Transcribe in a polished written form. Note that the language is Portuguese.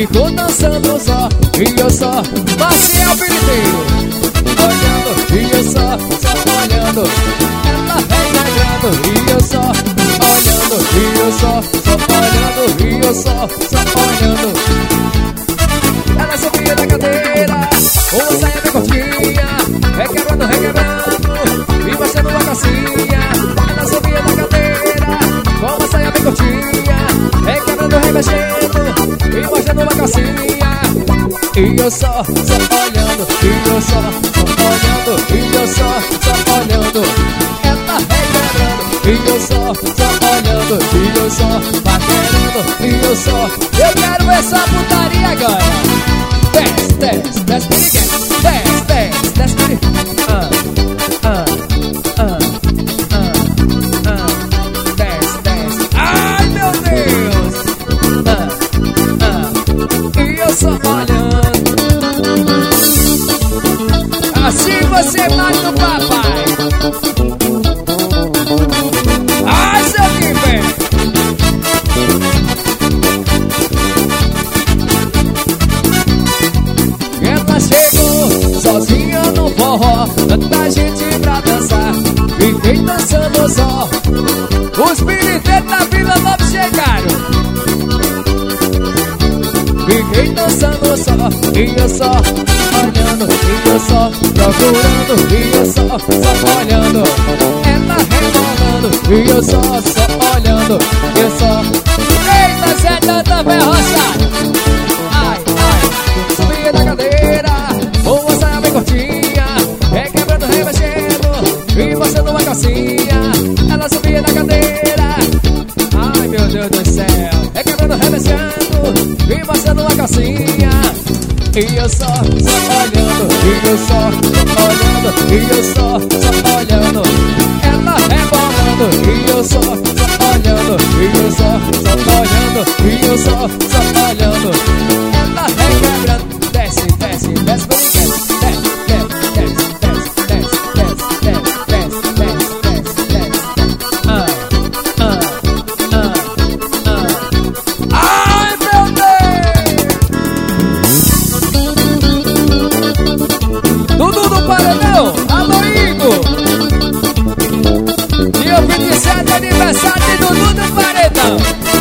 ficou dançando só, e eu só passei o inteiro olhando, e eu só olhando. Ela regrando, e eu só olhando, e eu só olhando, e eu só olhando. Ela subia da cadeira, uma saia bem curtinha, requebrando, e baixando uma calcinha. Ela subia da cadeira, com uma saia bem curtinha, requebrando, remexendo, e baixando uma calcinha. E eu só olhando, e eu só olhando, e eu só olhando. Ela requebrando, e eu só olhando, e eu só paquerando, e eu só. Eu quero essa putaria agora. Desce, desce, desce, desce, desce. Ai, meu Deus. E eu só olhando. Assim você mata o papai. Ai, seu nível. Ela chegou sozinha no forró, tanta gente pra dançar, fiquei dançando só. Os militeiros da Vila Nova chegaram, fiquei dançando só, e eu só olhando, e eu só procurando, e eu só olhando. Ela rebolando, e eu só olhando, e eu só. Eita, Zé Tanta Ferroçada. Ai, ai, subia da cadeira, uma saia bem curtinha, requebrando, remexendo, e mostrando uma calcinha. Ela subia da cadeira, ai meu Deus do céu, requebrando, remexendo, e mostrando uma calcinha. E eu só olhando, e eu só olhando, e eu só olhando. Ela rebolando, e eu só olhando, e eu só olhando, e eu só olhando. Ela requebrando, desce, desce, desce, desce, aniversário de Dudu do Paredão.